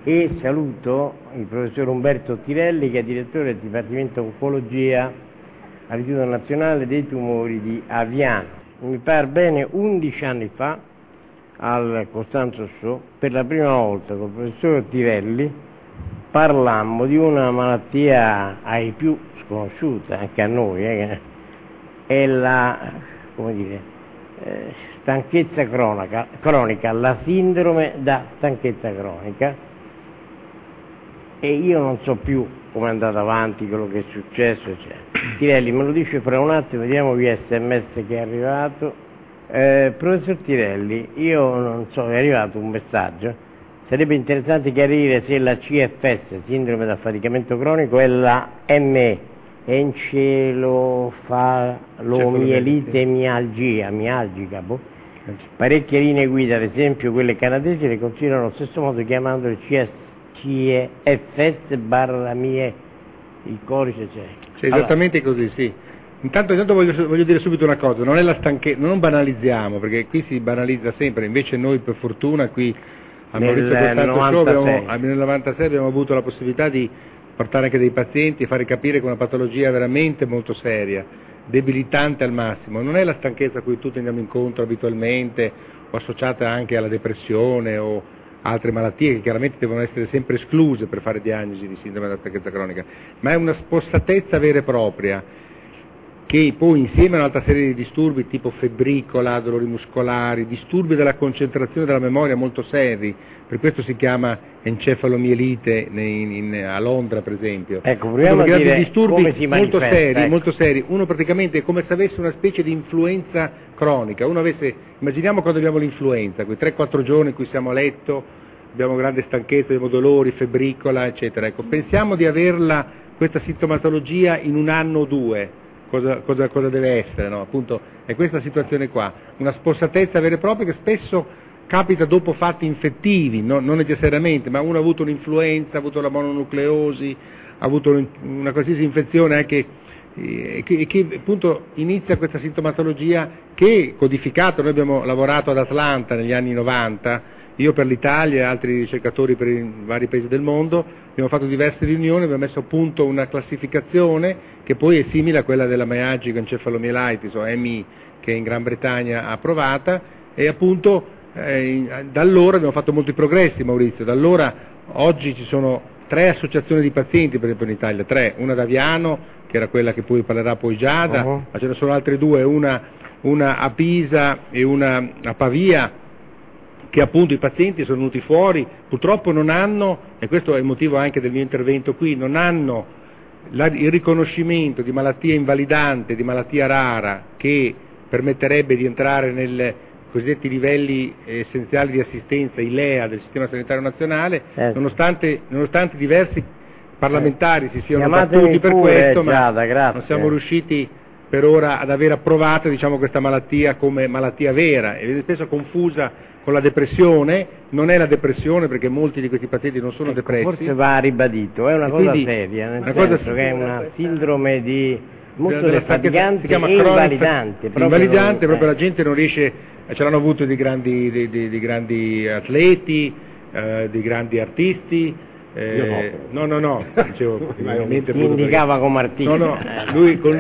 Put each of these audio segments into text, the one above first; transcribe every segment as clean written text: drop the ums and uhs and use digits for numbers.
e saluto il professor Umberto Tirelli, che è direttore del Dipartimento Oncologia all'Istituto Nazionale dei Tumori di Aviano. Mi pare bene 11 anni fa, al Costanzo Show, per la prima volta col professor Tirelli parlammo di una malattia ai più sconosciuta, anche a noi, è la, come dire, stanchezza cronica, la sindrome da stanchezza cronica. E io non so più come è andato avanti, quello che è successo, eccetera. Tirelli me lo dice fra un attimo, vediamo via SMS che è arrivato. Professor Tirelli, io non so, è arrivato un messaggio, sarebbe interessante chiarire se la CFS, sindrome da affaticamento cronico, è la ME, encefalomielite mialgica. Parecchie linee guida, ad esempio quelle canadesi, le considerano allo stesso modo chiamandole CFS/MIE, il codice c'è. Sì, esattamente allora, così, sì. Intanto voglio dire subito una cosa, non è la stanchezza, non banalizziamo, perché qui si banalizza sempre, invece noi per fortuna qui a Maurizio Costanzo Show nel 96 abbiamo avuto la possibilità di portare anche dei pazienti e fare capire che è una patologia veramente molto seria, debilitante al massimo, non è la stanchezza a cui tutti andiamo incontro abitualmente o associata anche alla depressione o altre malattie che chiaramente devono essere sempre escluse per fare diagnosi di sindrome da stanchezza cronica, ma è una spossatezza vera e propria che poi insieme a un'altra serie di disturbi tipo febbricola, dolori muscolari, disturbi della concentrazione della memoria molto seri, per questo si chiama encefalomielite a Londra per esempio. Ecco, proviamo a dire disturbi come si molto manifesta, seri, ecco. molto seri, uno praticamente è come se avesse una specie di influenza cronica, immaginiamo quando abbiamo l'influenza, quei 3-4 giorni in cui siamo a letto, abbiamo grande stanchezza, abbiamo dolori, febbricola, eccetera. Ecco, pensiamo di averla questa sintomatologia in un anno o due. Cosa deve essere, no? Appunto è questa situazione qua, una spossatezza vera e propria che spesso capita dopo fatti infettivi, non necessariamente, ma uno ha avuto un'influenza, ha avuto la mononucleosi, ha avuto una qualsiasi infezione anche che appunto inizia questa sintomatologia che è codificata. Noi abbiamo lavorato ad Atlanta negli anni 90, io per l'Italia e altri ricercatori per i vari paesi del mondo, abbiamo fatto diverse riunioni, abbiamo messo a punto una classificazione che poi è simile a quella della Myalgic Encephalomielitis o MI che in Gran Bretagna ha approvata, e appunto da allora abbiamo fatto molti progressi, Maurizio. Da allora oggi ci sono 3 associazioni di pazienti per esempio in Italia, 3, una da Aviano che era quella che poi parlerà poi Giada, ma ce ne sono altre 2, una a Pisa e una a Pavia, che appunto i pazienti sono venuti fuori, purtroppo non hanno, e questo è il motivo anche del mio intervento qui, non hanno il riconoscimento di malattia invalidante, di malattia rara, che permetterebbe di entrare nei cosiddetti livelli essenziali di assistenza, i LEA del Sistema Sanitario Nazionale, nonostante diversi parlamentari si siano battuti per questo, ma non siamo riusciti per ora ad aver approvato, diciamo, questa malattia come malattia vera, e viene spesso confusa con la depressione. Non è la depressione, perché molti di questi pazienti non sono depressi. Forse va ribadito, è una cosa seria, nel senso che è una sindrome molto defatigante e invalidante. Proprio la gente non riesce, ce l'hanno avuto di grandi atleti, di grandi artisti. No, dicevo, si indicava come artista. No, lui con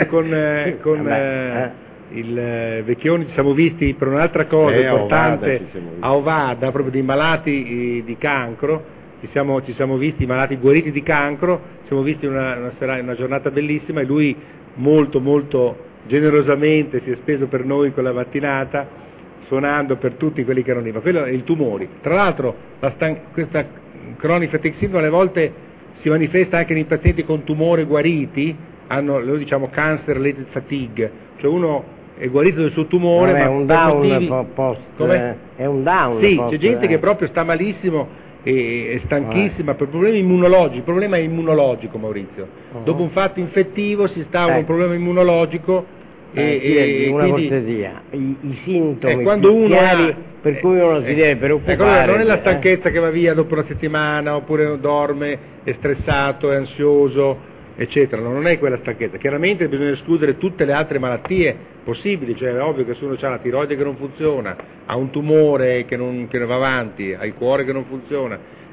il Vecchioni ci siamo visti per un'altra cosa importante a Ovada, proprio dei malati di cancro, ci siamo visti, i malati guariti di cancro, ci siamo visti una giornata bellissima, e lui molto molto generosamente si è speso per noi quella mattinata, suonando per tutti quelli che erano lì. Ma quello è il tumore. Tra l'altro questa chronic fatigue syndrome alle volte si manifesta anche nei pazienti con tumore guariti, noi diciamo cancer related fatigue, cioè uno è guarito del suo tumore, ma è un down è un down. Sì, c'è gente che proprio sta malissimo e è stanchissima per problemi immunologici. Il problema è immunologico, Maurizio. Dopo un fatto infettivo si instaura un problema immunologico. Una quindi, cortesia, i sintomi quando uno chiari per cui uno si deve preoccupare. Non è la stanchezza che va via dopo una settimana, oppure dorme, è stressato, è ansioso, eccetera. Non è quella stanchezza. Chiaramente bisogna escludere tutte le altre malattie possibili, cioè è ovvio che se uno ha la tiroide che non funziona, ha un tumore che non va avanti, ha il cuore che non funziona,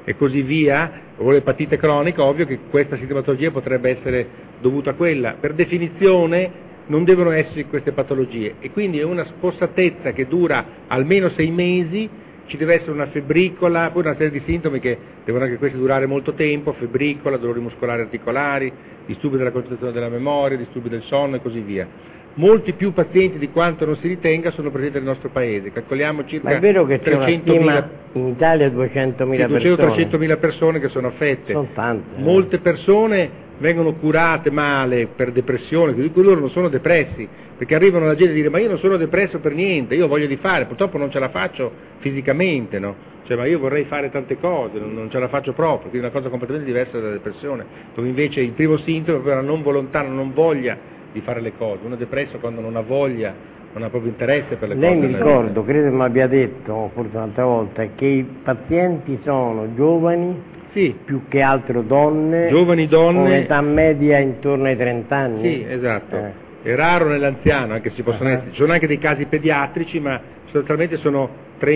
e così via, o l'epatite cronica, ovvio che questa sintomatologia potrebbe essere dovuta a quella. Per definizione non devono esserci queste patologie e quindi è una spossatezza che dura almeno 6 mesi, ci deve essere una febbricola, poi una serie di sintomi che devono anche questi durare molto tempo, febbricola, dolori muscolari articolari, disturbi della concentrazione della memoria, disturbi del sonno e così via. Molti più pazienti di quanto non si ritenga sono presenti nel nostro paese, calcoliamo circa 300.000. Ma è vero che c'è una stima in Italia 200.000 persone? 200-300.000 persone che sono affette. Sono tante. Molte persone vengono curate male per depressione, di cui loro non sono depressi, perché arrivano la gente a dire ma io non sono depresso per niente, io ho voglia di fare, purtroppo non ce la faccio fisicamente, no? Cioè, ma io vorrei fare tante cose, non ce la faccio proprio, quindi è una cosa completamente diversa dalla depressione, dove invece il primo sintomo è proprio la non volontà, non voglia di fare le cose. Uno è depresso quando non ha voglia, non ha proprio interesse per le cose. Lei mi ricordo, credo mi abbia detto, forse un'altra volta, che i pazienti sono giovani, sì, più che altro donne, giovani donne, con età media intorno ai 30 anni. Sì, esatto. È raro nell'anziano, anche se ci possono essere, ci sono anche dei casi pediatrici, ma sostanzialmente sono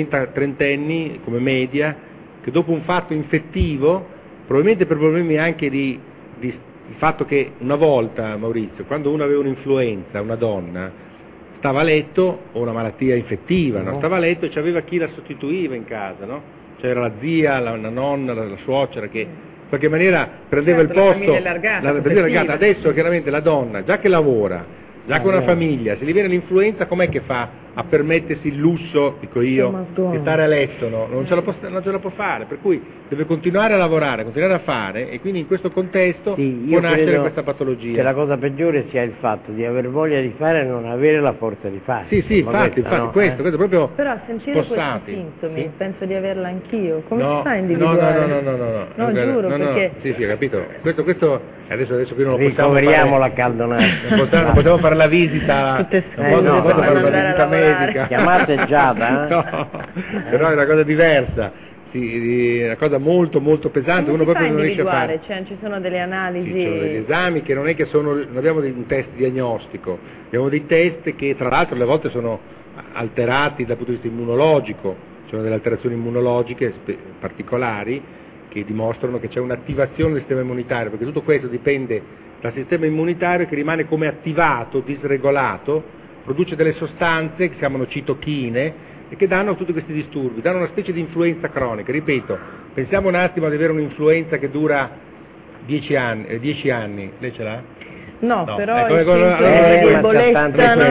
30 come media, che dopo un fatto infettivo, probabilmente per problemi anche di il fatto che una volta, Maurizio, quando uno aveva un'influenza, una donna, stava a letto, o una malattia infettiva, no? Stava a letto e c'aveva chi la sostituiva in casa, no? C'era la zia, la nonna, la suocera che in qualche maniera prendeva il posto, la famiglia allargata. Adesso chiaramente la donna, già che lavora, già con una famiglia, se gli viene l'influenza com'è che fa a permettersi il lusso, dico io, di stare a letto? No? Non ce la può fare, per cui deve continuare a lavorare, continuare a fare, e quindi in questo contesto può nascere questa patologia. Che la cosa peggiore sia il fatto di aver voglia di fare e non avere la forza di fare. Sì, infatti, no? questo è proprio però a sentire spossati. Questi sintomi, sì? Penso di averla anch'io. Come no, si fa a individuare? No, giuro, perché... Sì, capito. Questo adesso qui non lo ricoveriamo la caldonata. Non possiamo fare la visita, tutte non posso fare una visita medica. Chiamate Giada, No, però è una cosa diversa. Sì, è una cosa molto molto pesante. Come uno si proprio fa non riesce a fare. Cioè, ci sono delle analisi. Ci sono degli esami che non è che non abbiamo un test diagnostico, abbiamo dei test che tra l'altro alle volte sono alterati dal punto di vista immunologico, ci sono delle alterazioni immunologiche particolari che dimostrano che c'è un'attivazione del sistema immunitario, perché tutto questo dipende dal sistema immunitario che rimane come attivato, disregolato, produce delle sostanze che si chiamano citochine e che danno tutti questi disturbi, danno una specie di influenza cronica. Ripeto, pensiamo un attimo ad avere un'influenza che dura 10 anni, lei ce l'ha? No, però debolezza,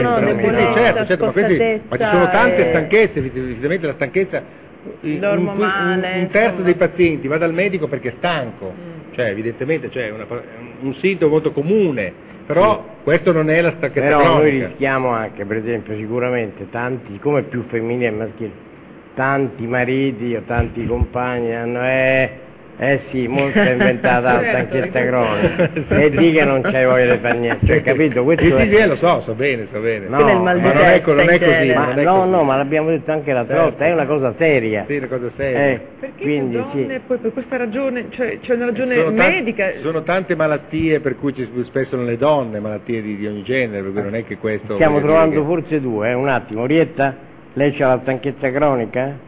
certo, ma ci sono tante stanchezze, evidentemente la stanchezza, dormo male, un terzo dei pazienti va dal medico perché è stanco, cioè evidentemente c'è un sintomo molto comune. Però questo non è la stanchezza cronica. Però noi rischiamo anche, per esempio, sicuramente tanti, come più femminili e maschili, tanti mariti o tanti compagni hanno sì, molto è inventata la stanchezza cronica e di che non c'hai voglia di fare niente, cioè, capito? Questo lo so bene. No, ma non è così. Ma l'abbiamo detto anche l'altra volta, è una cosa seria. Sì, una cosa seria. Perché quindi, le donne, poi per questa ragione, cioè c'è una ragione medica. Sono tante malattie per cui ci spesso nelle donne, malattie di ogni genere, per cui non è che questo... Stiamo trovando forse due, un attimo. Orietta, lei c'ha la stanchezza cronica?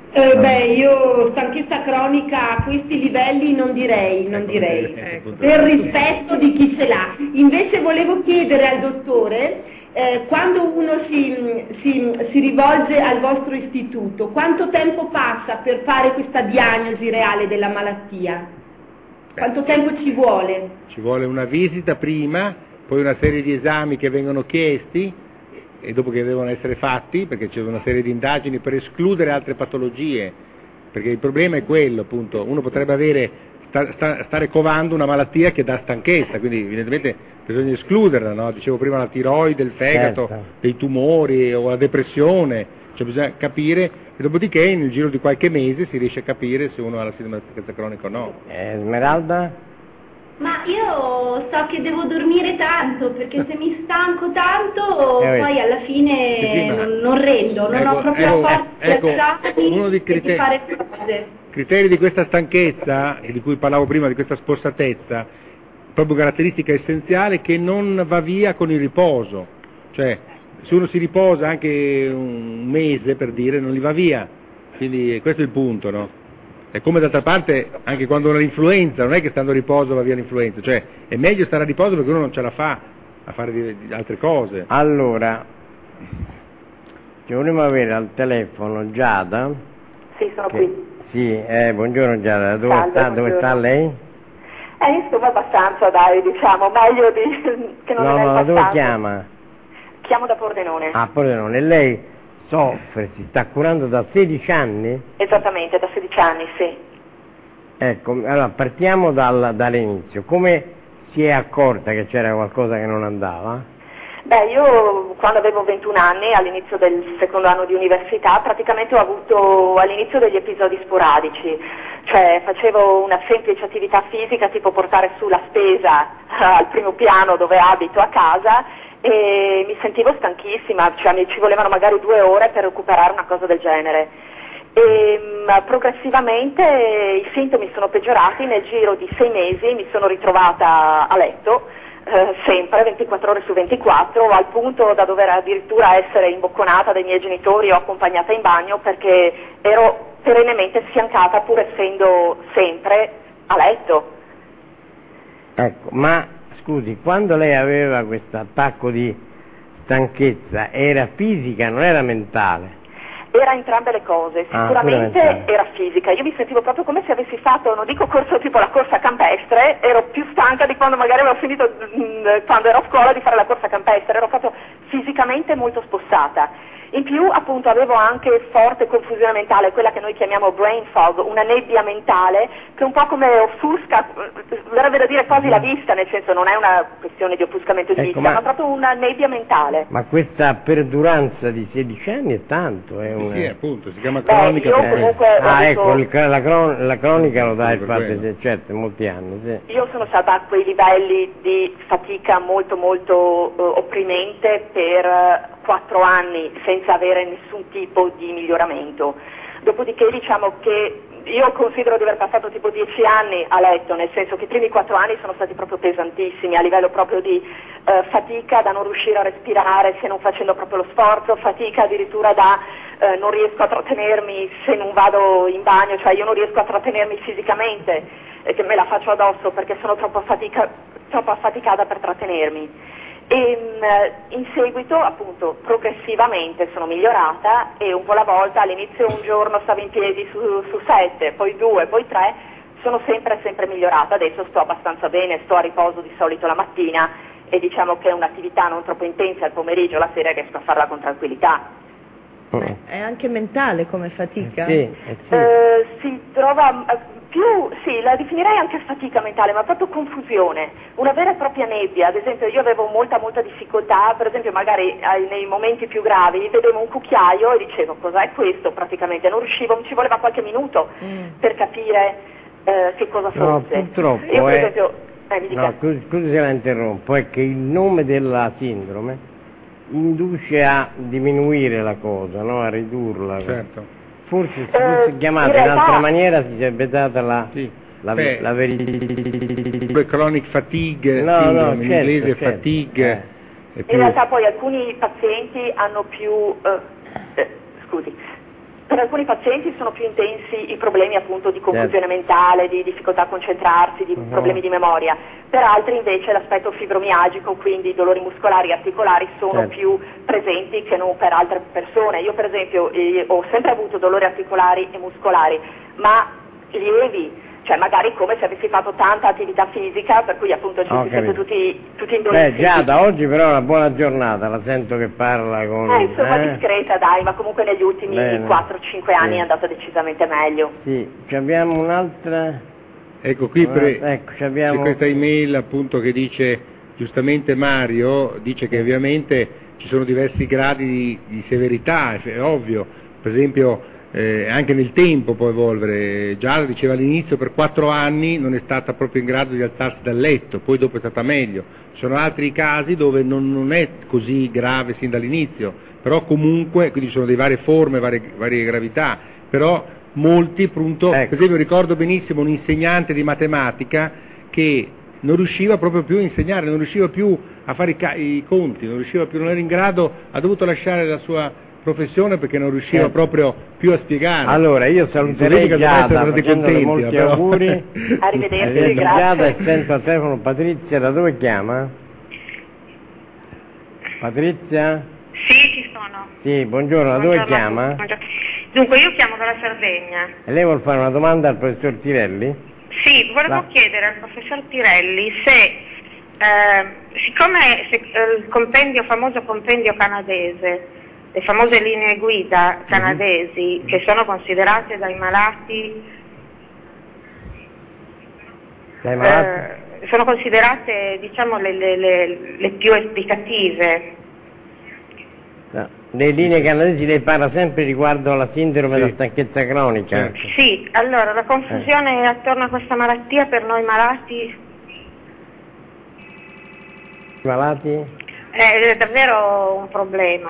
Io stanchezza cronica a questi livelli non direi, per rispetto di chi ce l'ha. Invece volevo chiedere al dottore, quando uno si rivolge al vostro istituto, quanto tempo passa per fare questa diagnosi reale della malattia? Quanto tempo ci vuole? Ci vuole una visita prima, poi una serie di esami che vengono chiesti, e dopo che devono essere fatti, perché c'è una serie di indagini per escludere altre patologie, perché il problema è quello, appunto, uno potrebbe stare covando una malattia che dà stanchezza, quindi evidentemente bisogna escluderla, no? Dicevo prima la tiroide, il fegato, dei tumori o la depressione, cioè bisogna capire, e dopodiché nel giro di qualche mese si riesce a capire se uno ha la sindrome di stanchezza cronica o no. Smeralda? Ma io so che devo dormire tanto, perché se mi stanco tanto poi alla fine non rendo, non ho proprio forza di fare cose. Criteri di questa stanchezza, di cui parlavo prima, di questa spossatezza, proprio caratteristica essenziale che non va via con il riposo, cioè se uno si riposa anche un mese, per dire, non gli va via, quindi questo è il punto, no? È come d'altra parte anche quando uno ha l'influenza, non è che stando a riposo va via l'influenza, cioè è meglio stare a riposo perché uno non ce la fa a fare altre cose. Allora, ci volevo avere al telefono Giada. Sì, sono qui. Sì, buongiorno Giada, dove sta lei? Insomma abbastanza, dai, diciamo, meglio che non è nel passato. Dove chiama? Chiamo da Pordenone. Ah, Pordenone. E lei soffre, si sta curando da 16 anni? Esattamente, da 16 anni, sì. Ecco, allora partiamo dall'inizio. Come si è accorta che c'era qualcosa che non andava? Beh, io quando avevo 21 anni, all'inizio del secondo anno di università, praticamente ho avuto all'inizio degli episodi sporadici, cioè facevo una semplice attività fisica tipo portare su la spesa al primo piano dove abito a casa e mi sentivo stanchissima, cioè ci volevano magari 2 ore per recuperare una cosa del genere. E progressivamente i sintomi sono peggiorati, nel giro di 6 mesi mi sono ritrovata a letto, sempre 24 ore su 24, al punto da dover addirittura essere imbocconata dai miei genitori o accompagnata in bagno perché ero perennemente sfiancata pur essendo sempre a letto. Ecco, ma scusi, quando lei aveva questo attacco di stanchezza era fisica, non era mentale? Era entrambe le cose, sicuramente era fisica, io mi sentivo proprio come se avessi fatto, non dico corso tipo la corsa campestre, ero più stanca di quando magari avevo finito, quando ero a scuola, di fare la corsa campestre, ero proprio fisicamente molto spostata. In più appunto avevo anche forte confusione mentale, quella che noi chiamiamo brain fog, una nebbia mentale che un po' come offusca, verrebbe da dire quasi la vista, nel senso non è una questione di offuscamento di vista, ma proprio una nebbia mentale. Ma questa perduranza di 16 anni è tanto, è una... Sì, appunto, si chiama cronica. Io comunque ecco, la cronica lo dà il fatto di certo, molti anni. Sì. Io sono stata a quei livelli di fatica molto molto opprimente per 4 anni senza avere nessun tipo di miglioramento. Dopodiché diciamo che io considero di aver passato tipo 10 anni a letto, nel senso che i primi 4 anni sono stati proprio pesantissimi a livello proprio di fatica da non riuscire a respirare se non facendo proprio lo sforzo, fatica addirittura da non riesco a trattenermi se non vado in bagno, cioè io non riesco a trattenermi fisicamente, che me la faccio addosso perché sono troppo affaticata per trattenermi. E in seguito appunto progressivamente sono migliorata e un po' alla volta, all'inizio un giorno stavo in piedi su 7, poi 2, poi 3, sono sempre migliorata, adesso sto abbastanza bene, sto a riposo di solito la mattina e diciamo che è un'attività non troppo intensa il pomeriggio, la sera riesco a farla con tranquillità. È anche mentale come fatica? Sì. Si trova sì, la definirei anche fatica mentale, ma proprio confusione, una vera e propria nebbia. Ad esempio io avevo molta difficoltà, per esempio magari nei momenti più gravi vedevo un cucchiaio e dicevo cos'è questo, praticamente non riuscivo, mi ci voleva qualche minuto per capire che cosa fosse. No, purtroppo io per esempio, scusi se la interrompo, è che il nome della sindrome induce a diminuire la cosa, no? A ridurla. Certo. Forse se fosse chiamata in un'altra maniera si sarebbe data la verità. Chronic fatigue, in inglese fatigue. In realtà poi alcuni pazienti hanno più, per alcuni pazienti sono più intensi i problemi appunto di confusione mentale, di difficoltà a concentrarsi, di problemi di memoria, per altri invece l'aspetto fibromialgico, quindi dolori muscolari e articolari sono più presenti che non per altre persone. Io per esempio ho sempre avuto dolori articolari e muscolari, ma lievi, cioè magari come se avessi fatto tanta attività fisica, per cui appunto ci si sente tutti indolenti. Già da oggi però è una buona giornata, la sento che parla con... insomma discreta dai, ma comunque negli ultimi 4-5 anni è andata decisamente meglio. Sì, abbiamo un'altra... Ecco qui c'è questa email appunto che dice, giustamente Mario, dice che ovviamente ci sono diversi gradi di severità, è ovvio, per esempio... anche nel tempo può evolvere. Già lo diceva all'inizio, per 4 anni non è stata proprio in grado di alzarsi dal letto, poi dopo è stata meglio. Ci sono altri casi dove non è così grave sin dall'inizio, però comunque, quindi ci sono delle varie forme, varie gravità, però molti appunto, per esempio ricordo benissimo un insegnante di matematica che non riusciva proprio più a insegnare, non riusciva più a fare i conti, non era in grado, ha dovuto lasciare la sua professione perché non riusciva proprio più a spiegare. Allora, io saluterei Giada, facendole molti auguri. Arrivederci, grazie. Giada, e sento al telefono Patrizia, da dove chiama? Patrizia? Sì, ci sono. Sì, buongiorno, da dove chiama? Buongiorno. Dunque, io chiamo dalla Sardegna. E lei vuol fare una domanda al professor Tirelli? Sì, volevo chiedere al professor Tirelli se, siccome il famoso compendio canadese, le famose linee guida canadesi, che sono considerate dai malati, sono considerate, diciamo, le più esplicative. No. Le linee canadesi lei parla sempre riguardo alla sindrome della stanchezza cronica. Certo. Sì, allora la confusione attorno a questa malattia per noi malati è davvero un problema.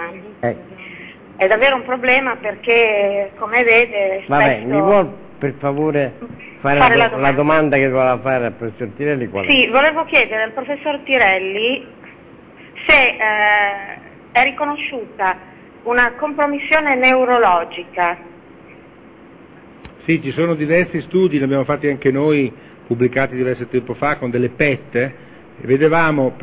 È davvero un problema perché, come vede, Vabbè, mi vuol per favore fare la domanda che voleva fare al professor Tirelli? Sì, volevo chiedere al professor Tirelli se è riconosciuta una compromissione neurologica. Sì, ci sono diversi studi, ne abbiamo fatti anche noi, pubblicati diverso tempo fa, con delle PET. Prendevamo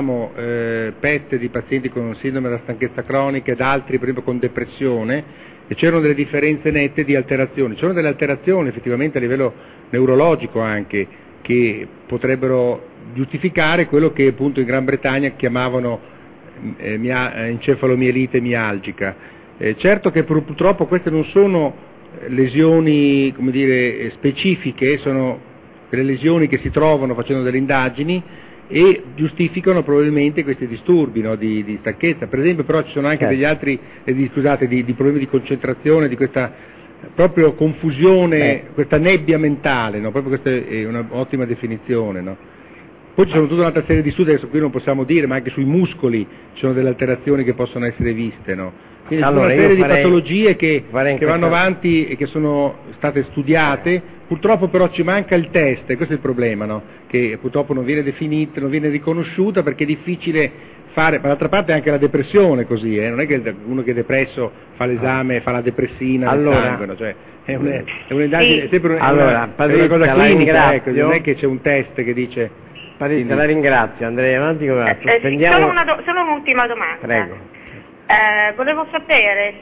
PET di pazienti con sindrome della stanchezza cronica ed altri, per esempio, con depressione, e c'erano delle differenze nette di alterazioni. C'erano delle alterazioni effettivamente a livello neurologico anche, che potrebbero giustificare quello che appunto in Gran Bretagna chiamavano encefalomielite mialgica. Certo che purtroppo queste non sono lesioni, come dire, specifiche, sono delle lesioni che si trovano facendo delle indagini e giustificano probabilmente questi disturbi, no, di stanchezza. Per esempio, però ci sono anche degli altri di problemi di concentrazione, di questa proprio confusione, questa nebbia mentale, no? Proprio questa è un'ottima definizione, no? Poi ci sono tutta un'altra serie di studi, adesso qui non possiamo dire, ma anche sui muscoli ci sono delle alterazioni che possono essere viste, no? Quindi allora, ci sono una serie di patologie che vanno avanti e che sono state studiate, purtroppo però ci manca il test, e questo è il problema, no? Che purtroppo non viene definita, non viene riconosciuta perché è difficile fare, ma d'altra parte anche la depressione così, non è che uno che è depresso fa l'esame, fa la depressina nel sangue, no? Cioè, è un'indagine, è sempre una cosa clinica, ecco, non è che c'è un test che dice... Patrizia, la ringrazio, andrei avanti con la sospendiamo. Solo un'ultima domanda. Prego. Volevo sapere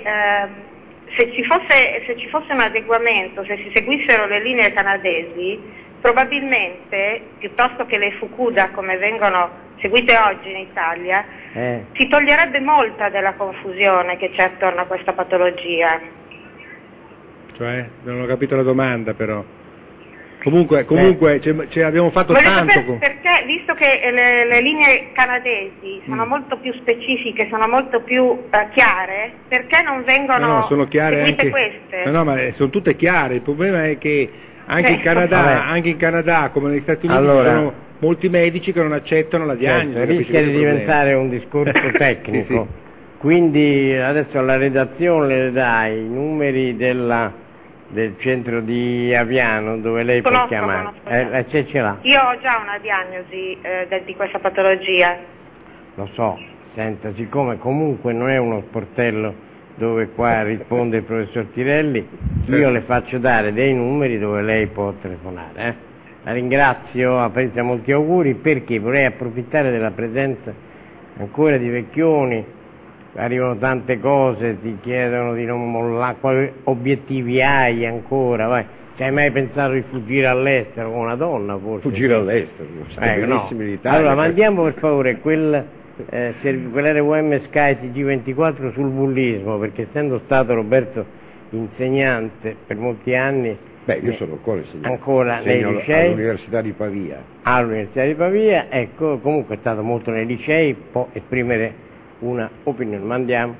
se ci fosse un adeguamento, se si seguissero le linee canadesi, probabilmente, piuttosto che le Fukuda come vengono seguite oggi in Italia, si toglierebbe molta della confusione che c'è attorno a questa patologia. Cioè? Non ho capito la domanda però. Comunque abbiamo fatto tanto. Perché, visto che le linee canadesi sono molto più specifiche, sono molto più chiare, perché non vengono sono chiare seguite anche queste? No, ma sono tutte chiare. Il problema è che anche in Canada, come negli Stati Uniti, ci sono molti medici che non accettano la diagnosi. Rischia di diventare un discorso tecnico. Sì. Quindi adesso alla redazione le dai i numeri del centro di Aviano dove lei può chiamare. Ce l'ha. Io ho già una diagnosi di questa patologia. Lo so, senta, siccome comunque non è uno sportello dove qua risponde il professor Tirelli, io le faccio dare dei numeri dove lei può telefonare. La ringrazio, a Patrizia molti auguri, perché vorrei approfittare della presenza ancora di Vecchioni. Arrivano tante cose, ti chiedono di non mollare, quali obiettivi hai ancora, vai. Ci hai mai pensato di fuggire all'estero con una donna forse? Fuggire all'estero, no. Allora mandiamo per favore quell'RVM Sky TG24 sul bullismo, perché essendo stato Roberto insegnante per molti anni. Io sono ancora insegnante. Ancora nei licei? All'Università di Pavia. All'Università di Pavia, ecco, comunque è stato molto nei licei, può esprimere una opinione. Mandiamo.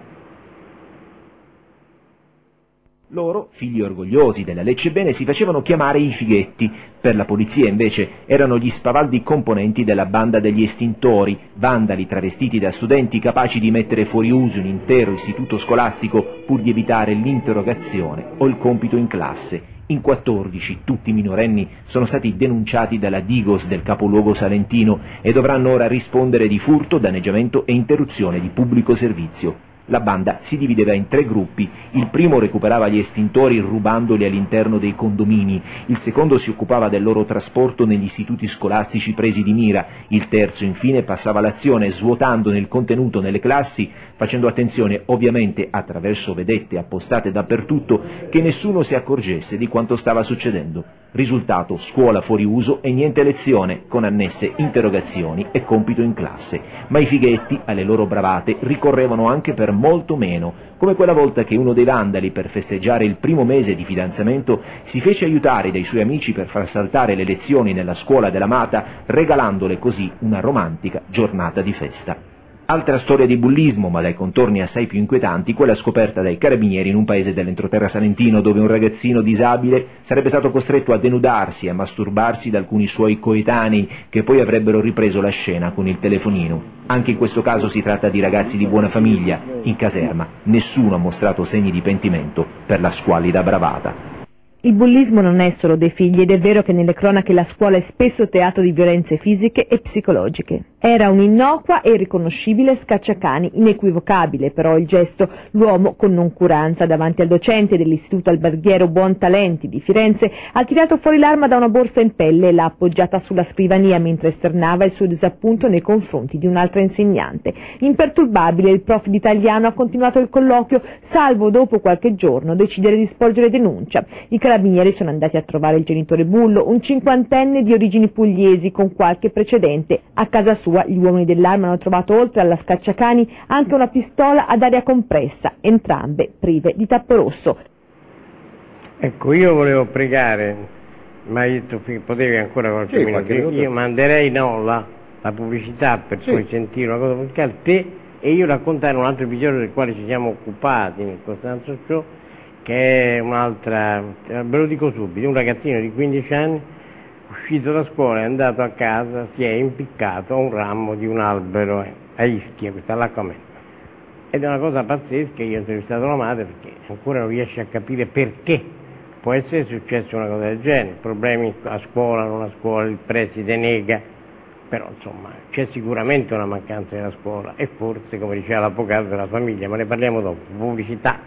Loro, figli orgogliosi della Lecce Bene, si facevano chiamare i fighetti. Per la polizia, invece, erano gli spavaldi componenti della banda degli estintori, vandali travestiti da studenti capaci di mettere fuori uso un intero istituto scolastico pur di evitare l'interrogazione o il compito in classe. In 14, tutti minorenni, sono stati denunciati dalla Digos del capoluogo salentino e dovranno ora rispondere di furto, danneggiamento e interruzione di pubblico servizio. La banda si divideva in 3 gruppi, il primo recuperava gli estintori rubandoli all'interno dei condomini, il secondo si occupava del loro trasporto negli istituti scolastici presi di mira, il terzo infine passava l'azione svuotandone il contenuto nelle classi, facendo attenzione ovviamente attraverso vedette appostate dappertutto che nessuno si accorgesse di quanto stava succedendo. Risultato: scuola fuori uso e niente lezione, con annesse interrogazioni e compito in classe. Ma i fighetti, alle loro bravate, ricorrevano anche per molto meno, come quella volta che uno dei vandali, per festeggiare il primo mese di fidanzamento, si fece aiutare dai suoi amici per far saltare le lezioni nella scuola dell'amata, regalandole così una romantica giornata di festa. Altra storia di bullismo, ma dai contorni assai più inquietanti, quella scoperta dai carabinieri in un paese dell'entroterra salentino, dove un ragazzino disabile sarebbe stato costretto a denudarsi e a masturbarsi da alcuni suoi coetanei, che poi avrebbero ripreso la scena con il telefonino. Anche in questo caso si tratta di ragazzi di buona famiglia. In caserma nessuno ha mostrato segni di pentimento per la squallida bravata. Il bullismo non è solo dei figli ed è vero che nelle cronache la scuola è spesso teatro di violenze fisiche e psicologiche. Era un'innocua e irriconoscibile scacciacani, inequivocabile però il gesto. L'uomo, con noncuranza davanti al docente dell'istituto alberghiero Buontalenti di Firenze, ha tirato fuori l'arma da una borsa in pelle e l'ha appoggiata sulla scrivania mentre esternava il suo disappunto nei confronti di un'altra insegnante. Imperturbabile, il prof di italiano ha continuato il colloquio, salvo dopo qualche giorno decidere di sporgere denuncia. I carabinieri sono andati a trovare il genitore bullo, un 50enne di origini pugliesi con qualche precedente. A casa sua gli uomini dell'arma hanno trovato, oltre alla scacciacani, anche una pistola ad aria compressa, entrambe prive di tappo rosso. Ecco, io volevo pregare, ma hai detto che potevi ancora qualche minuto. Io manderei la pubblicità per poi sentire una cosa musicale, te e io raccontare un altro episodio del quale ci siamo occupati nel Costanzo Show, che è un'altra, ve lo dico subito, un ragazzino di 15 anni, uscito da scuola, è andato a casa, si è impiccato a un ramo di un albero a Ischia, questa all'Acquamento. Ed è una cosa pazzesca, io ho intervistato la madre perché ancora non riesce a capire perché può essere successa una cosa del genere, problemi a scuola, non a scuola, il preside nega, però insomma c'è sicuramente una mancanza della scuola e forse, come diceva l'avvocato, della famiglia, ma ne parliamo dopo. Pubblicità.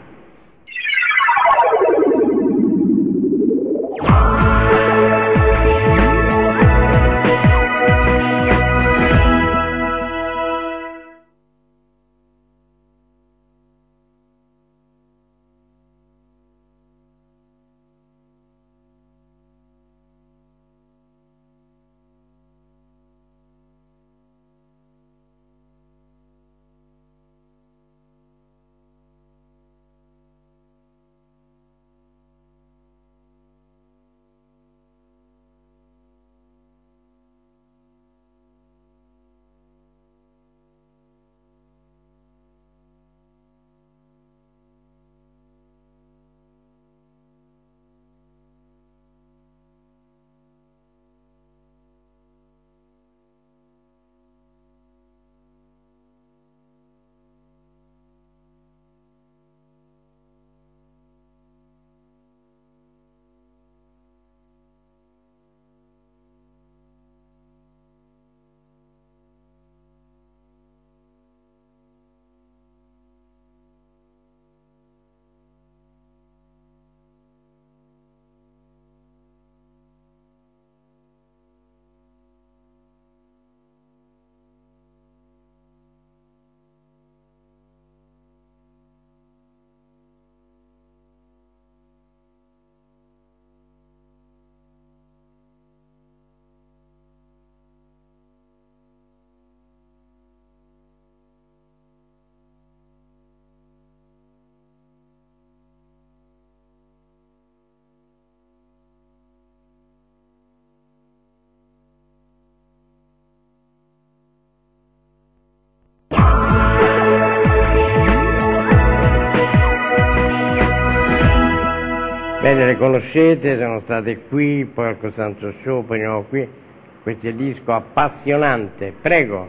Bene, le conoscete, sono state qui, poi al Costanzo Show, poi di nuovo qui. Questo è il disco appassionante, prego.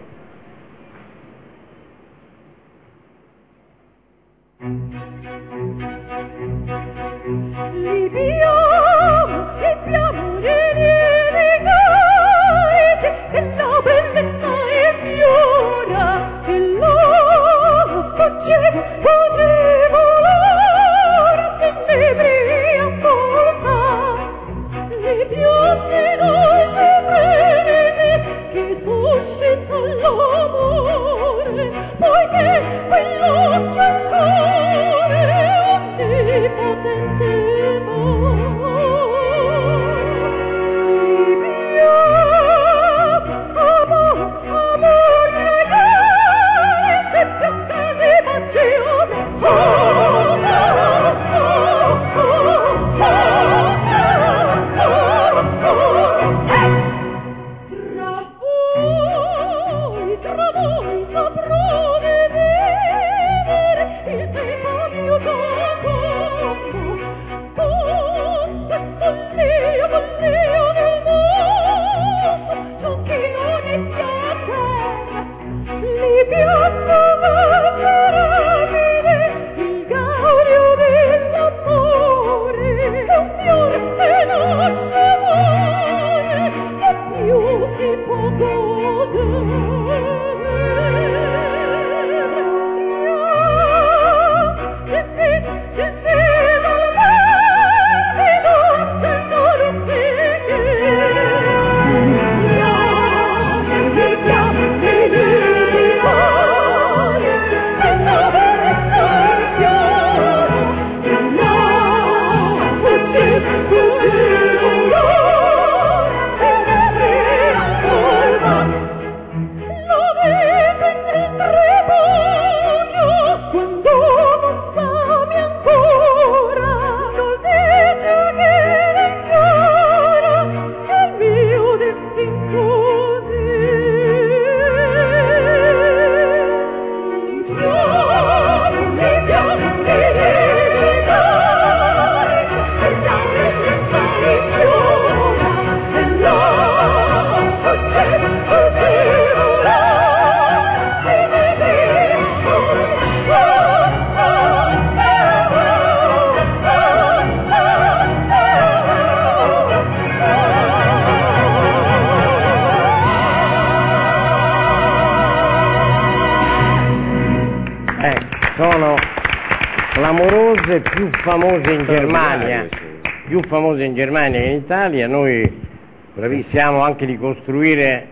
clamorose, più famose in Germania che in Italia. Noi pensiamo anche di costruire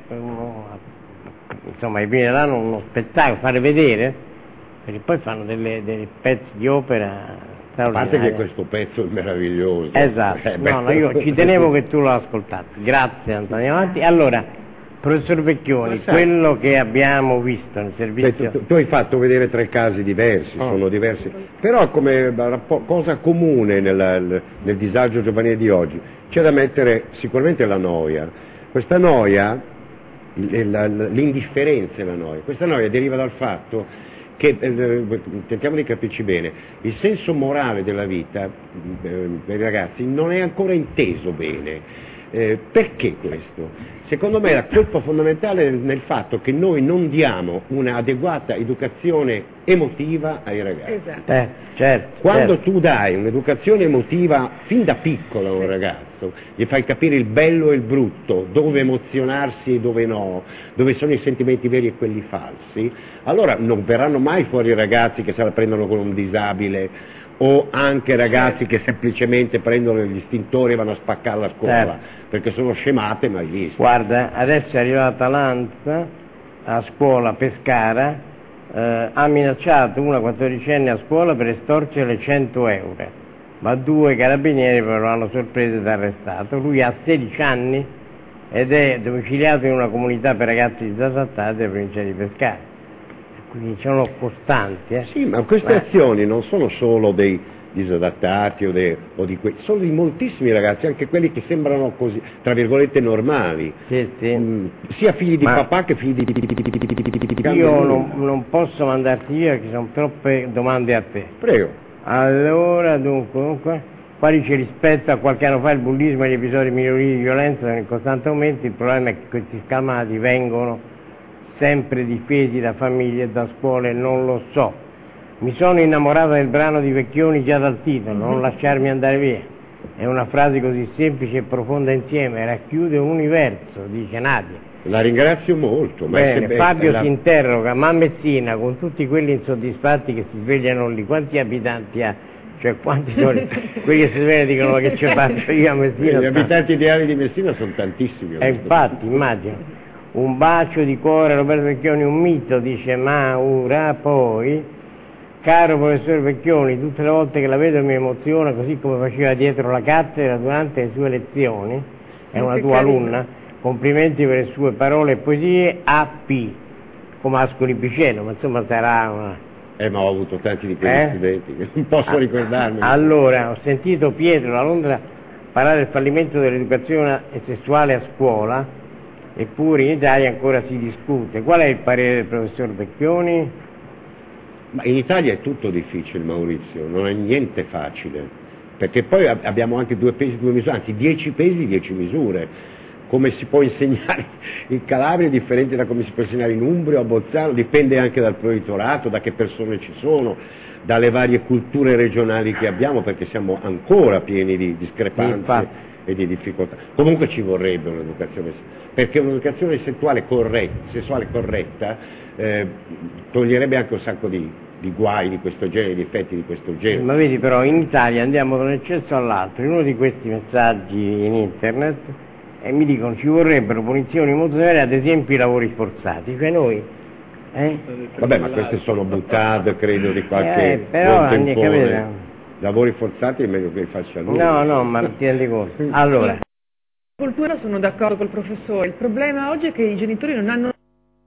insomma ai primi dell'anno uno spettacolo, fare vedere, perché poi fanno dei pezzi di opera. A parte che questo pezzo è meraviglioso. Esatto, no, io ci tenevo che tu lo ascoltassi. Grazie Antonio Avanti. Allora, professor Vecchioni, quello che abbiamo visto nel servizio... Tu hai fatto vedere 3 casi diversi, sono diversi, però come cosa comune nel disagio giovanile di oggi c'è da mettere sicuramente la noia. Questa noia, l'indifferenza e la noia, questa noia deriva dal fatto che, tentiamo di capirci bene, il senso morale della vita per i ragazzi non è ancora inteso bene. Perché questo? Secondo me la colpa fondamentale è nel fatto che noi non diamo un'adeguata educazione emotiva ai ragazzi. Esatto. Certo, Quando tu dai un'educazione emotiva fin da piccolo a un ragazzo, gli fai capire il bello e il brutto, dove emozionarsi e dove no, dove sono i sentimenti veri e quelli falsi, allora non verranno mai fuori ragazzi che se la prendono con un disabile, o anche ragazzi che semplicemente prendono gli estintori e vanno a spaccare la scuola, perché sono scemate mai viste. Guarda, adesso è arrivata l'ANSA a scuola Pescara, ha minacciato una 14enne a scuola per estorcere 100 euro, ma 2 carabinieri però lo hanno sorpreso ed arrestato. Lui ha 16 anni ed è domiciliato in una comunità per ragazzi disattratti della provincia di Pescara. Quindi sono costanti. Sì, ma queste azioni non sono solo dei disadattati o di quei, sono di moltissimi ragazzi, anche quelli che sembrano così, tra virgolette, normali. Sì. Sia figli di papà che figli di... Io non posso mandarti via perché sono troppe domande a te. Prego. Allora, dunque, quali ci rispetto a qualche anno fa il bullismo e gli episodi minorili di violenza sono in costante aumento. Il problema è che questi scalmati vengono sempre difesi da famiglie e da scuole, non lo so. Mi sono innamorata del brano di Vecchioni già dal titolo, non lasciarmi andare via. È una frase così semplice e profonda insieme, racchiude un universo, dice Nadia. La ringrazio molto. Bene, Fabio si interroga, ma Messina, con tutti quelli insoddisfatti che si svegliano lì, quanti abitanti ha? Cioè quanti sono quelli che si svegliano e dicono ma che ci faccio io a Messina? Gli abitanti ideali di Messina sono tantissimi. Infatti, immagino. Un bacio di cuore, Roberto Vecchioni, un mito, dice Maura. Poi, caro professor Vecchioni, tutte le volte che la vedo mi emoziona, così come faceva dietro la cattedra durante le sue lezioni, è una tua alunna, complimenti per le sue parole e poesie, AP, come Ascoli Piceno, ma insomma sarà una... ma ho avuto tanti di quegli studenti, che non posso ricordarmi. Allora, ho sentito Pietro da Londra parlare del fallimento dell'educazione sessuale a scuola, eppure in Italia ancora si discute. Qual è il parere del professor Vecchioni? Ma in Italia è tutto difficile, Maurizio, non è niente facile, perché poi abbiamo anche 2 pesi, 2 misure, anzi 10 pesi, 10 misure. Come si può insegnare in Calabria è differente da come si può insegnare in Umbria o a Bolzano, dipende anche dal provveditorato, da che persone ci sono, dalle varie culture regionali che abbiamo, perché siamo ancora pieni di discrepanze e di difficoltà. Comunque ci vorrebbe un'educazione, perché un'educazione sessuale corretta toglierebbe anche un sacco di guai di questo genere, di effetti di questo genere. Ma vedi, però in Italia andiamo da un eccesso all'altro. In uno di questi messaggi in internet mi dicono ci vorrebbero punizioni molto severe, ad esempio i lavori forzati, cioè noi vabbè, ma queste sono buttate, credo, di qualche però lavori forzati è meglio che li faccia lui. No, ma ti rendi conto. Allora, cultura sono d'accordo col professore, il problema oggi è che i genitori non hanno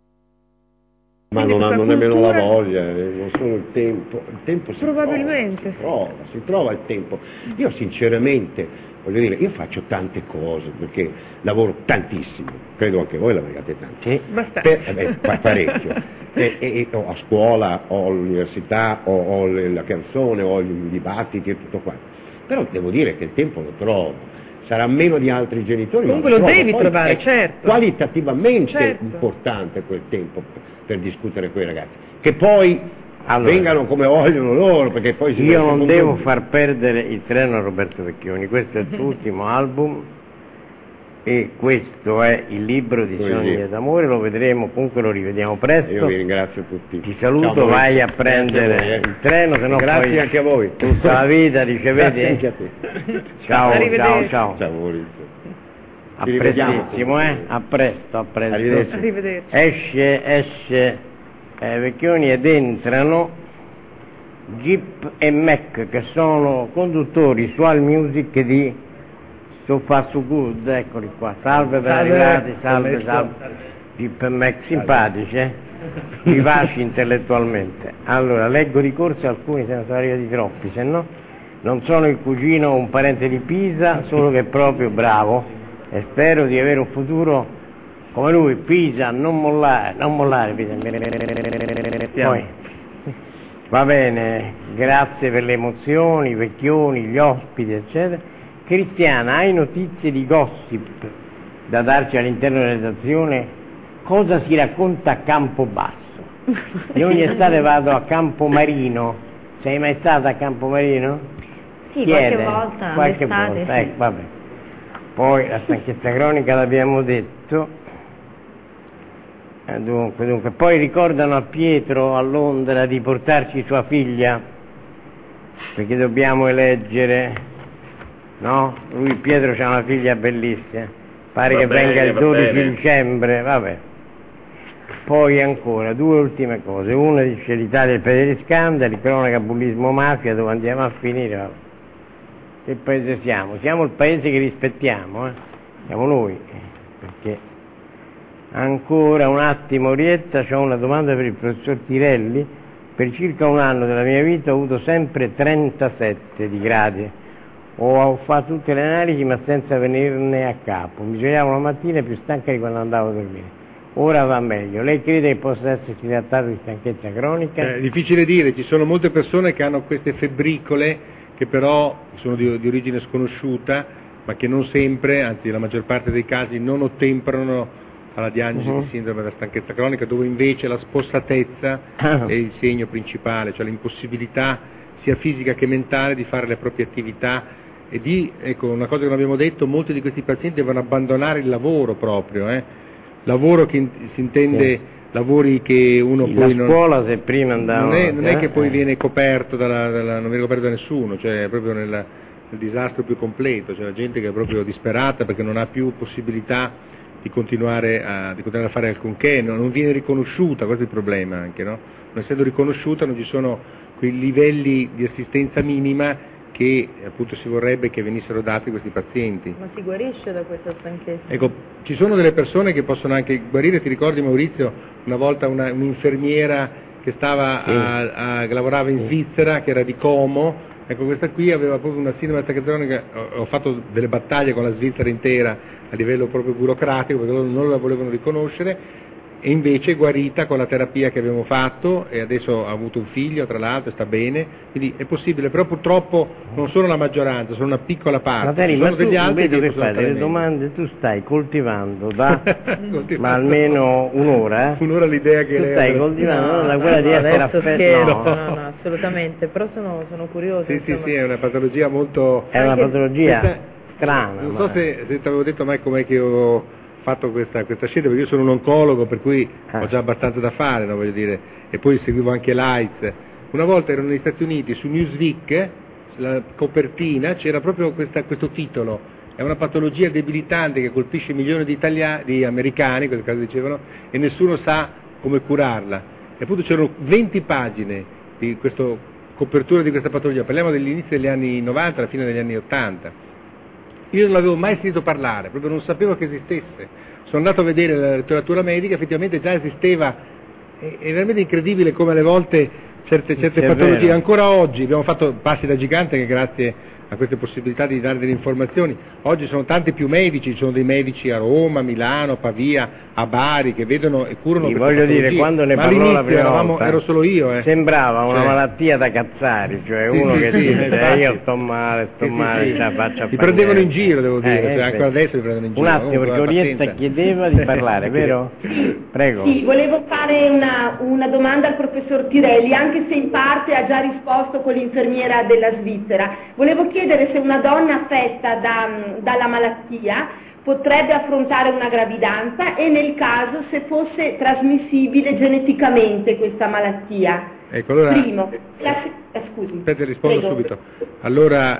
non hanno nemmeno la voglia, non sono il tempo probabilmente si trova il tempo. Io sinceramente, voglio dire, io faccio tante cose perché lavoro tantissimo, credo anche voi lavoriate tanto, parecchio, a scuola, ho l'università, ho la canzone, ho i dibattiti e tutto quanto, però devo dire che il tempo lo trovo. Sarà meno di altri genitori, comunque lo devi trovare, certo, qualitativamente importante quel tempo per discutere con i ragazzi, che poi vengano come vogliono loro, perché poi io non devo far perdere il treno a Roberto Vecchioni. Questo è il suo ultimo album e questo è il libro di Sogni d'amore, lo vedremo, comunque lo rivediamo presto. Io vi ringrazio tutti. Ti saluto. Ciao, vai a prendere il treno, se no grazie poi anche a voi. Tutta la vita dice, vedi? Anche a te. Ciao. Ciao Maurizio. A prestissimo, a presto. Arrivederci. Esce Vecchioni ed entrano Jeep e Mac, che sono conduttori su All Music di So Far So Good, eccoli qua. Salve, ben arrivati, salve. Jeep e Mac, simpatici, vivaci intellettualmente. Allora, leggo di corsa alcuni, se ne sono arrivati troppi, se no non sono il cugino o un parente di Pisa, solo che è proprio bravo e spero di avere un futuro come lui. Pisa, non mollare Pisa. Poi, va bene, grazie per le emozioni, Vecchioni, gli ospiti, eccetera. Cristiana, hai notizie di gossip da darci all'interno della redazione? Cosa si racconta a Campobasso? Io ogni estate vado a Campomarino. Sei mai stata a Campomarino? Sì, qualche volta. Sì. Vabbè. Poi la stanchezza cronica l'abbiamo detto. Dunque, poi ricordano a Pietro a Londra di portarci sua figlia, perché dobbiamo eleggere, no? Lui, Pietro, c'ha una figlia bellissima, pare che venga il 12 dicembre, vabbè. Poi ancora, due ultime cose, una dice l'Italia è il paese degli scandali, cronaca, bullismo, mafia, dove andiamo a finire? Vabbè. Che paese siamo? Siamo il paese che rispettiamo, siamo noi, perché... Ancora un attimo, Orietta, ho una domanda per il professor Tirelli. Per circa un anno della mia vita ho avuto sempre 37 di gradi. Ho fatto tutte le analisi ma senza venirne a capo. Mi svegliavo la mattina più stanca di quando andavo a dormire. Ora va meglio. Lei crede che possa essersi trattato di stanchezza cronica? È difficile dire, ci sono molte persone che hanno queste febbricole che però sono di origine sconosciuta, ma che non sempre, anzi la maggior parte dei casi, non ottemperano alla diagnosi di sindrome della stanchezza cronica, dove invece la spossatezza è il segno principale, cioè l'impossibilità sia fisica che mentale di fare le proprie attività e ecco, una cosa che non abbiamo detto, molti di questi pazienti devono abbandonare il lavoro proprio, lavoro che si intende lavori che uno poi la scuola se prima andava non è che poi viene coperto non viene coperto da nessuno, cioè proprio nel disastro più completo, cioè la gente che è proprio disperata perché non ha più possibilità di continuare a fare alcunché, non viene riconosciuta, questo è il problema anche, no? Non essendo riconosciuta non ci sono quei livelli di assistenza minima che appunto si vorrebbe che venissero dati a questi pazienti. Ma si guarisce da questa stanchezza? Ecco, ci sono delle persone che possono anche guarire, ti ricordi Maurizio, una volta un'infermiera che che lavorava in Svizzera, che era di Como. Ecco, questa qui aveva proprio una sindrome stanchezza cronica, ho fatto delle battaglie con la Svizzera intera a livello proprio burocratico perché loro non la volevano riconoscere e invece è guarita con la terapia che abbiamo fatto e adesso ha avuto un figlio tra l'altro, sta bene, quindi è possibile, però purtroppo non sono la maggioranza, sono una piccola parte. Ma tu vedo che fai delle domande, tu stai coltivando da ma almeno un'ora, un'ora l'idea che tu stai coltivando da quella di essere affetto. No, assolutamente, però sono curioso. Sì, è una patologia molto... È una patologia... strana. Non so se ti avevo detto mai com'è che ho fatto questa scelta, perché io sono un oncologo, per cui ho già abbastanza da fare, no, voglio dire, e poi seguivo anche l'AIDS. Una volta ero negli Stati Uniti, su Newsweek, sulla copertina c'era proprio questo titolo: è una patologia debilitante che colpisce milioni di americani, in quel caso dicevano, e nessuno sa come curarla. E appunto c'erano 20 pagine di copertura di questa patologia, parliamo dell'inizio degli anni 90, alla fine degli anni 80. Io non l'avevo mai sentito parlare, proprio non sapevo che esistesse. Sono andato a vedere la letteratura medica, effettivamente già esisteva. È veramente incredibile come alle volte certe patologie, ancora oggi abbiamo fatto passi da gigante, che grazie a queste possibilità di dare delle informazioni, oggi sono tanti più medici, ci sono dei medici a Roma, Milano, Pavia, a Bari, che vedono e curano queste patologie. Voglio dire, quando ne parlò la prima volta, ero solo io. Sembrava una malattia da cazzari, cioè uno che dice io sto male, faccio. Ti prendevano in giro, devo dire, ancora adesso mi prendono in giro. Un attimo, perché Orietta chiedeva di parlare, vero? Prego. Sì, volevo fare una domanda al professor Tirelli, anche se in parte ha già risposto con l'infermiera della Svizzera. Volevo chiedere se una donna affetta dalla malattia potrebbe affrontare una gravidanza e nel caso se fosse trasmissibile geneticamente questa malattia. Ecco, allora, Primo, scusi. Aspetta, rispondo subito. Allora,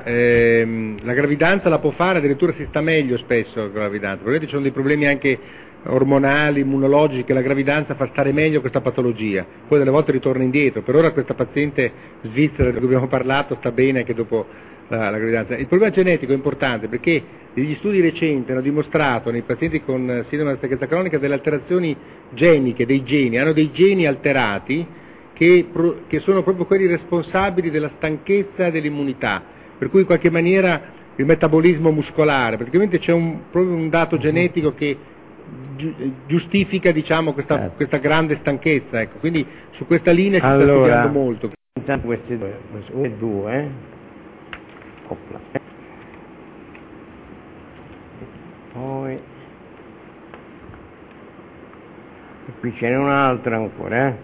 la gravidanza la può fare, addirittura si sta meglio spesso con la gravidanza, probabilmente ci sono dei problemi anche ormonali, immunologici, che la gravidanza fa stare meglio questa patologia, poi delle volte ritorna indietro. Per ora questa paziente svizzera di cui abbiamo parlato sta bene anche dopo la gravidanza. Il problema genetico è importante perché degli studi recenti hanno dimostrato nei pazienti con sindrome della stanchezza cronica delle alterazioni geniche dei geni, hanno dei geni alterati che sono proprio quelli responsabili della stanchezza e dell'immunità, per cui in qualche maniera il metabolismo muscolare, praticamente c'è proprio un dato genetico che giustifica, diciamo, questa grande stanchezza, ecco. Quindi su questa linea si sta studiando molto. Intanto questi due, poi qui ce n'è un altro ancora,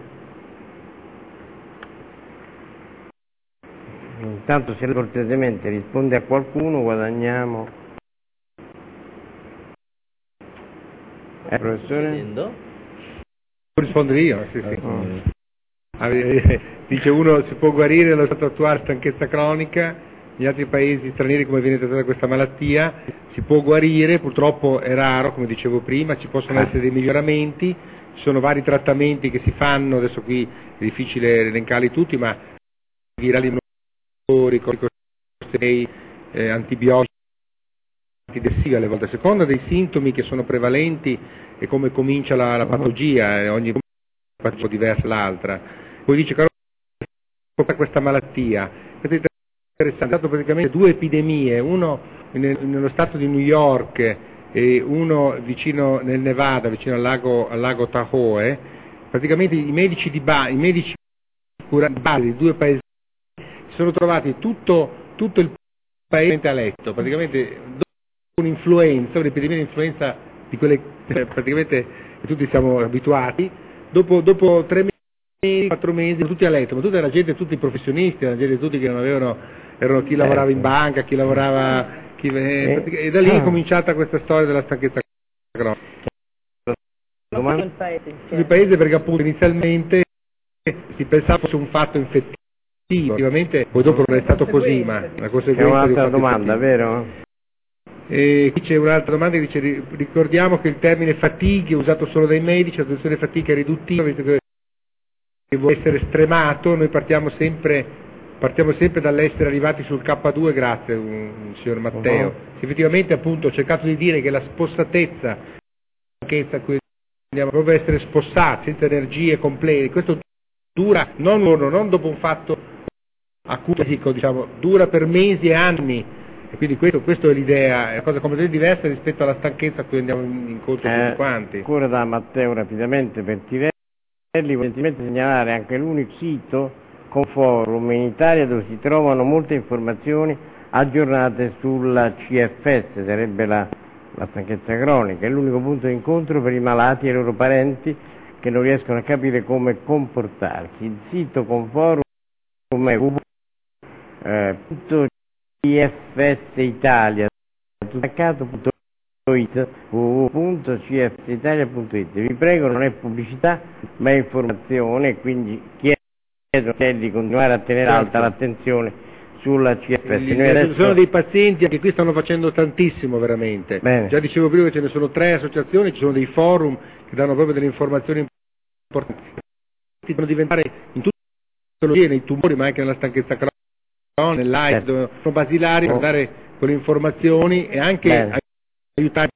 Intanto se cortesemente risponde a qualcuno guadagniamo. Professore? Devo rispondere io, sì. Dice uno: si può guarire allo stato attuale stanchezza cronica, negli altri paesi stranieri come viene trattata questa malattia, si può guarire, purtroppo è raro, come dicevo prima, ci possono essere dei miglioramenti, ci sono vari trattamenti che si fanno, adesso qui è difficile elencarli tutti, ma virali, antibiotici, antidepressivi alle volte, a seconda dei sintomi che sono prevalenti e come comincia la patologia, ogni patologia è diversa dall'altra. Poi dice che questa malattia, questo è interessante, è stato praticamente 2 epidemie, uno nello stato di New York e uno vicino nel Nevada, vicino al lago Tahoe. Praticamente i medici di base di 2 paesi si sono trovati tutto il paese a letto, praticamente dopo un'epidemia di influenza di quelle praticamente tutti siamo abituati, dopo 3 mesi, 4 mesi, tutti a letto, ma tutta la gente, tutti i professionisti, la gente tutti che non avevano, erano chi lavorava in banca, chi lavorava, e da lì è cominciata questa storia della stanchezza cronica. Il paese, perché appunto inizialmente si pensava fosse un fatto infettivo, effettivamente poi dopo non è stato così, ma la conseguenza. C'è un'altra domanda, vero? Qui c'è un'altra domanda che dice: ricordiamo che il termine fatiga è usato solo dai medici, la situazione fatica è riduttiva, visto che vuole essere stremato. Noi partiamo sempre dall'essere arrivati sul K2, grazie signor Matteo. Effettivamente appunto ho cercato di dire che la spossatezza, a cui andiamo proprio a essere spossati, senza energie complete, questo dura non dopo un fatto acuto, diciamo, dura per mesi e anni. E quindi questo è l'idea, è una cosa completamente diversa rispetto alla stanchezza a cui andiamo incontro tutti quanti. Ancora da Matteo rapidamente per Tirelli, voglio segnalare anche l'unico sito con forum in Italia dove si trovano molte informazioni aggiornate sulla CFS, sarebbe la stanchezza cronica, è l'unico punto di incontro per i malati e i loro parenti che non riescono a capire come comportarsi. Il sito con forum è www.cfsitalia www.cfitalia.it www.cfitalia.it. Vi prego, non è pubblicità ma è informazione, quindi chiedo di continuare a tenere alta l'attenzione sulla CFS. Ci sono dei pazienti che qui stanno facendo tantissimo veramente. Bene. Già dicevo prima che ce ne sono 3 associazioni, ci sono dei forum che danno proprio delle informazioni importanti. Devono diventare in tutte le patologie, nei tumori, ma anche nella stanchezza cronica, nell'AIDS, sono basilari per dare quelle informazioni e anche aiutare